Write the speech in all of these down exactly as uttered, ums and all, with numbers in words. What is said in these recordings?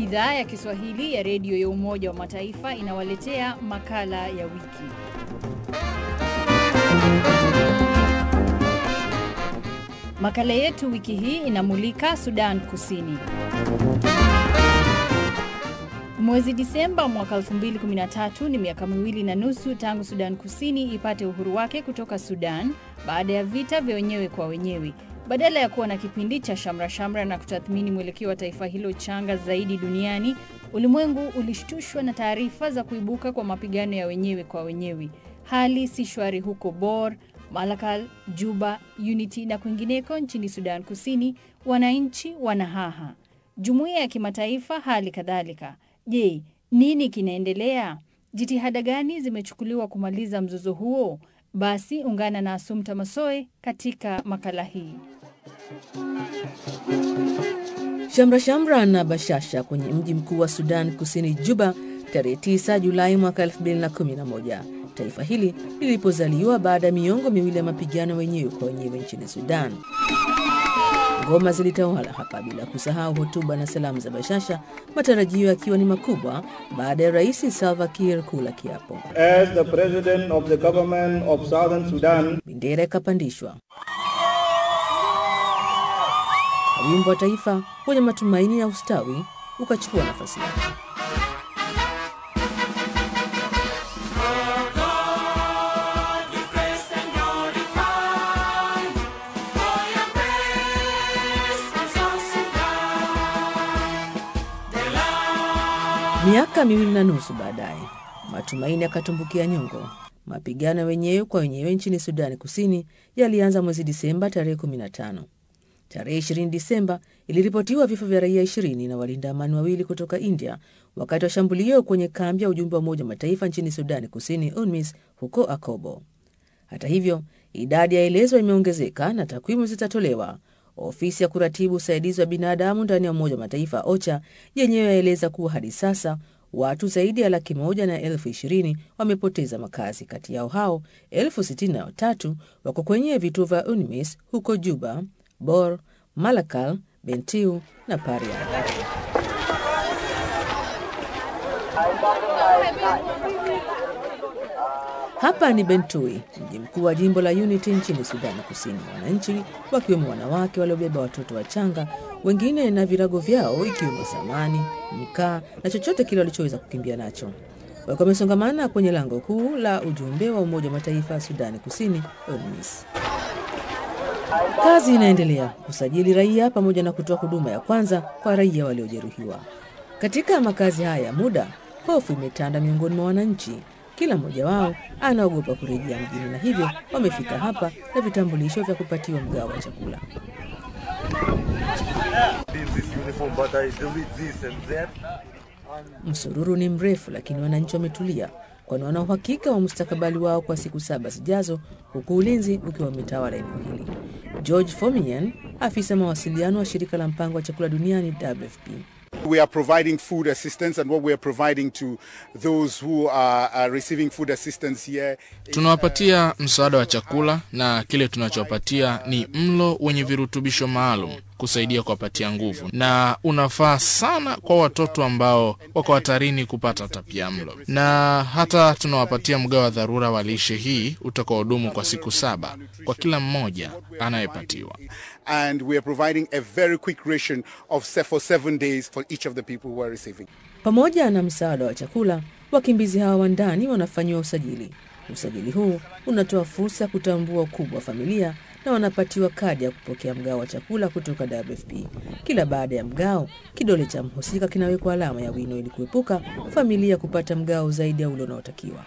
Idhaa ya Kiswahili ya redio ya Umoja wa Mataifa inawaletea makala ya wiki. Makala yetu wiki hii inamulika Sudan Kusini. Mwezi Disemba mwaka elfu mbili kumi na tatu ni miaka miwili na nusu tangu Sudan Kusini ipate uhuru wake kutoka Sudan baada ya vita vya wenyewe kwa wenyewe. Badala ya kuwa na kipindi cha shamra shamra na kutathmini mwelekeo wa taifa hilo changa zaidi duniani, ulimwengu ulishtushwa na taarifa za kuibuka kwa mapigano ya wenyewe kwa wenyewe. Hali si shwari huko Bor, Malakal, Juba, Unity na kwingineko nchini Sudan Kusini, wananchi wanahaha. Jumuiya ya kimataifa hali kadhalika. Je, nini kinaendelea? Jitihada gani zimechukuliwa kumaliza mzozo huo? Basi ungana na Asumta Masoe katika makala hii. Shamra shamra na bashasha kwenye mji mkuu wa Sudan Kusini, Juba, tarehe tisa Julai mwaka elfu mbili na kumi na moja. Taifa hili lilipozaliwa baada ya miongo miwili ya mapigano wenyewe kwa wenyewe nchini Sudan. Ngoma zilitawala hapa, bila kusahau hotuba na salamu za bashasha, matarajio yakiwa ni makubwa baada ya Rais Salva Kiir kula kiapo. As the President of the Government of Southern Sudan, bendera ikapandishwa. Wimbo wa taifa wenye matumaini ya ustawi ukachukua nafasi yake. Miaka miwili na nusu baadaye, matumaini yakatumbukia nyongo. Mapigano wenyewe kwa wenyewe nchini Sudan Kusini yalianza mwezi Disemba tarehe kumi na tano. Tarehe ishirini Disemba iliripotiwa vifo vya raia ishirini na walinda amani wawili kutoka India wakati wa shambulio kwenye kambi ya ujumbe wa Umoja wa Mataifa nchini Sudan Kusini UNMISS huko Akobo. Hata hivyo, idadi ya elezo imeongezeka na takwimu zitatolewa. Ofisi ya kuratibu usaidizi wa binadamu ndani ya Umoja wa Mataifa OCHA yenyewe yaeleza kuwa hadi sasa watu zaidi ya laki moja na elfu ishirini wamepoteza makazi. Kati yao hao elfu sitini na tatu wako kwenye vituo vya UNMISS huko Juba, Bor, Malakal, Bentiu na Paria. Hapa ni Bentui, mji mkuu wa jimbo la Unity nchini Sudan Kusini. Wananchi wakiwemo wanawake waliobeba watoto wachanga, wengine na virago vyao ikiwemo samani, mkaa na chochote kile walichoweza kukimbia nacho. Wako wamesongamana kwenye lango kuu la ujumbe wa Umoja wa Mataifa Sudan Kusini UNMISS. Kazi inaendelea kusajili raia pamoja na kutoa huduma ya kwanza kwa raia waliojeruhiwa. Katika makazi haya ya muda, hofu imetanda miongoni mwa wananchi. Kila mmoja wao anaogopa kurejea mjini na hivyo wamefika hapa na vitambulisho vya kupatiwa mgao wa chakula. Msururu ni mrefu, lakini wananchi wametulia, kwani wana uhakika wa mustakabali wao kwa siku saba zijazo, huku ulinzi ukiwa umetawala eneo hili. George Fomian, afisa mawasiliano wa shirika la mpango wa chakula duniani W F P. We are providing food assistance, and what we are providing to those who are, are receiving food assistance here. Tunawapatia msaada wa chakula, na kile tunachowapatia ni mlo wenye virutubisho maalum kusaidia kuwapatia nguvu, na unafaa sana kwa watoto ambao wako hatarini kupata utapiamlo. Na hata tunawapatia mgao wa dharura wa lishe hii utakaodumu kwa siku saba kwa kila mmoja anayepatiwa. And we are providing a very quick ration of for seven days for each of the people who are receiving. Pamoja na msaada wa chakula, wakimbizi hawa wa ndani wanafanywa usajili. Usajili huu unatoa fursa ya kutambua ukubwa wa familia na wanapatiwa kadi ya kupokea mgao wa chakula kutoka W F P. Kila baada ya mgao, kidole cha mhusika kinawekwa alama ya wino ili kuepuka familia kupata mgao zaidi ya ule unaotakiwa.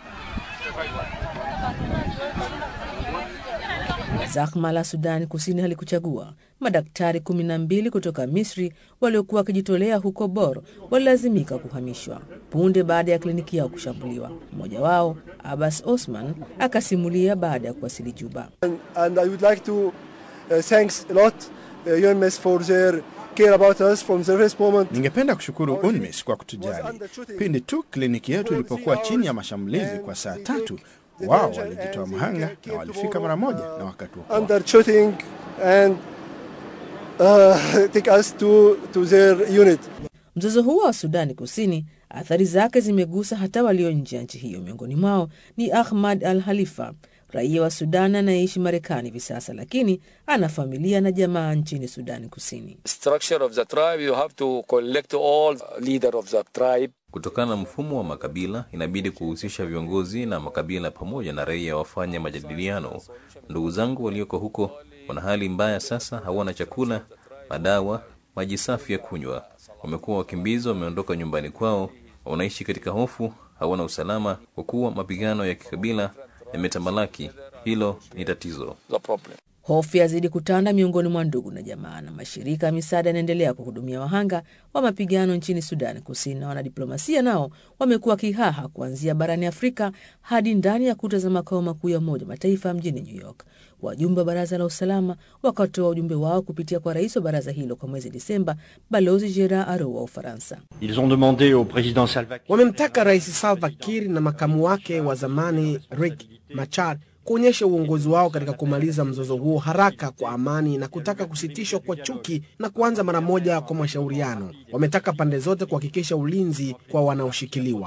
Zahma la Sudan Kusini halikuchagua. Madaktari kumi na mbili kutoka Misri waliokuwa wakijitolea huko Bor walilazimika kuhamishwa punde baada ya kliniki yao kushambuliwa. Mmoja wao, Abbas Osman, akasimulia baada ya kuwasili Juba. And, and I would like to uh, thanks a lot uh, UNMISS for their care about us from the first moment. Ningependa kushukuru UNMISS kwa kutujali. Pindi tu kliniki yetu ilipokuwa chini ya mashambulizi kwa saa tatu, wao walijitoa mhanga na walifika mara moja na wakatuokoa. Under shooting and uh, take us to to their unit. Mzozo huo wa Sudani Kusini, athari zake zimegusa hata walio nje ya nchi hiyo. Miongoni mwao ni Ahmad Al-Khalifa, raia wa Sudan anayeishi Marekani hivi sasa, lakini ana familia na jamaa nchini Sudani Kusini. Structure of the tribe, you have to collect all leader of the tribe. Kutokana na mfumo wa makabila, inabidi kuhusisha viongozi na makabila pamoja na raia wafanye majadiliano. Ndugu zangu walioko huko wana hali mbaya sasa, hawana chakula, madawa, maji safi ya kunywa. Wamekuwa wakimbizi, wameondoka nyumbani kwao, wanaishi katika hofu, hawana usalama kwa kuwa mapigano ya kikabila yametamalaki. Hilo ni tatizo. Hofu yazidi kutanda miongoni mwa ndugu na jamaa, na mashirika ya misaada yanaendelea kuhudumia wahanga wa mapigano nchini Sudani Kusini, na wanadiplomasia nao wamekuwa kihaha kuanzia barani Afrika hadi ndani ya kuta za makao makuu ya Umoja Mataifa mjini New York. Wajumbe wa Baraza la Usalama wakatoa ujumbe wao kupitia kwa rais wa baraza hilo kwa mwezi Disemba, Balozi Gerard Arou wa Ufaransa. Ils ont demandé au président Salva Kiir, wamemtaka Rais Salva Kiir na makamu wake wa zamani Riek Machar kuonyesha uongozi wao katika kumaliza mzozo huo haraka kwa amani na kutaka kusitishwa kwa chuki na kuanza mara moja kwa mashauriano. Wametaka pande zote kuhakikisha ulinzi kwa wanaoshikiliwa.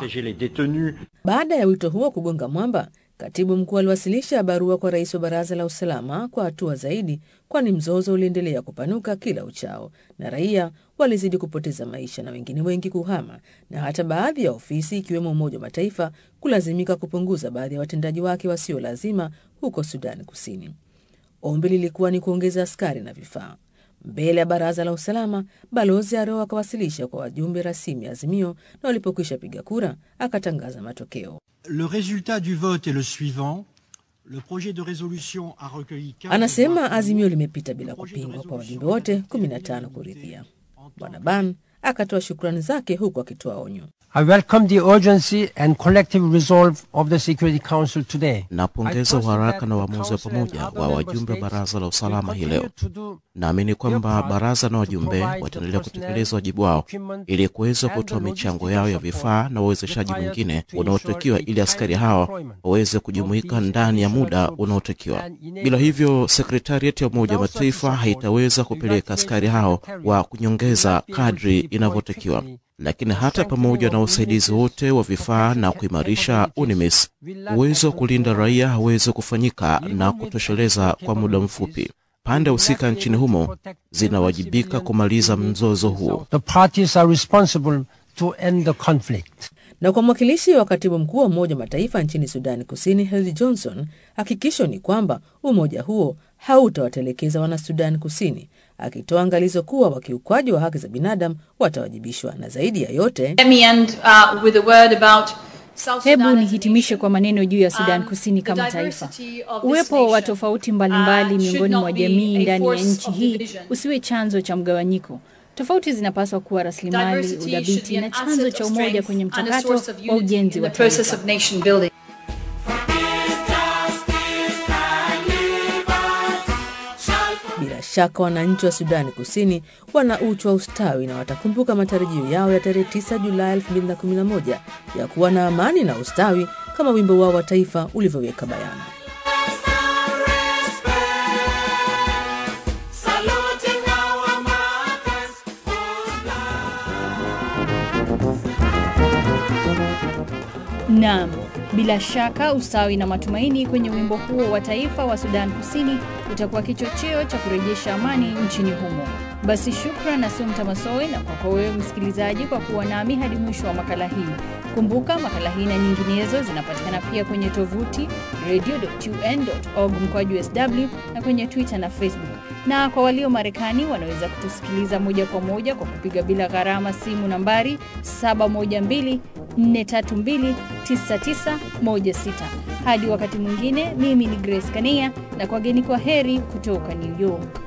Baada ya wito huo kugonga mwamba, katibu mkuu aliwasilisha barua kwa rais wa Baraza la Usalama kwa hatua zaidi, kwani mzozo uliendelea kupanuka kila uchao na raia walizidi kupoteza maisha na wengine wengi kuhama, na hata baadhi ya ofisi ikiwemo Umoja wa Mataifa kulazimika kupunguza baadhi ya watendaji wake wasio lazima huko Sudani Kusini. Ombi lilikuwa ni kuongeza askari na vifaa. Mbele ya Baraza la Usalama, Balozi Arou akawasilisha kwa wajumbe rasimu azimio, na walipokwisha piga kura akatangaza matokeo. Le résultat du vote est le suivant. Le projet de résolution a recueilli. Anasema azimio limepita bila kupingwa kwa wajumbe wote kumi na tano kuridhia. Bwana Ban akatoa shukrani zake huku akitoa onyo. I welcome the urgency and collective resolve of the Security Council today. Napongeza uharaka na uamuzi wa pamoja wa wajumbe wa Baraza la Usalama hii leo. Naamini kwamba baraza na wajumbe wataendelea kutekeleza wajibu wao ili kuweza kutoa michango yao ya vifaa na uwezeshaji mwingine unaotakiwa ili askari hao waweze kujumuika ndani ya muda unaotakiwa. Bila hivyo, Sekretarieti ya Umoja wa Mataifa haitaweza kupeleka askari hao wa kunyongeza kadri inavyotakiwa. Lakini hata pamoja na usaidizi wote wa vifaa na kuimarisha UNMISS, uwezo kulinda raia hawezi kufanyika na kutosheleza kwa muda mfupi. Pande husika nchini humo zinawajibika kumaliza mzozo huo. The parties are responsible to end the conflict. Na kwa mwakilishi wa katibu mkuu wa Umoja wa Mataifa nchini Sudani Kusini, Heli Johnson, hakikisho ni kwamba umoja huo hautawatelekeza wana Sudani Kusini, akitoa angalizo kuwa wakiukwaji wa haki za binadamu watawajibishwa. Na zaidi ya yote, hebu nihitimishe kwa maneno juu ya Sudan Kusini kama taifa. Uwepo wa tofauti mbalimbali miongoni mwa jamii ndani ya nchi hii usiwe chanzo cha mgawanyiko. Tofauti zinapaswa kuwa rasilimali, udhabiti na chanzo cha umoja kwenye mchakato wa ujenzi wa taifa. Bila shaka wananchi wa Sudani Kusini wana uchu wa ustawi na watakumbuka matarajio yao ya tarehe tisa Julai elfu mbili na kumi na moja ya kuwa na amani na ustawi kama wimbo wao wa taifa ulivyoweka bayana. Naam, bila shaka ustawi na matumaini kwenye wimbo huo wa taifa wa Sudan Kusini utakuwa kichocheo cha kurejesha amani nchini humo. Basi shukrani na Sumta Masoe na kwa wewe msikilizaji kwa kuwa nami hadi mwisho wa makala hii. Kumbuka makala hii na nyinginezo zinapatikana pia kwenye tovuti radio dot u n dot org mkwaju s w na kwenye Twitter na Facebook. Na kwa walio Marekani wanaweza kutusikiliza moja kwa moja kwa kupiga bila gharama simu nambari saba moja mbili nne tatu mbili tisa tisa moja sita. Hadi wakati mwingine, mimi ni Grace Kania na kwa geni kwa heri kutoka New York.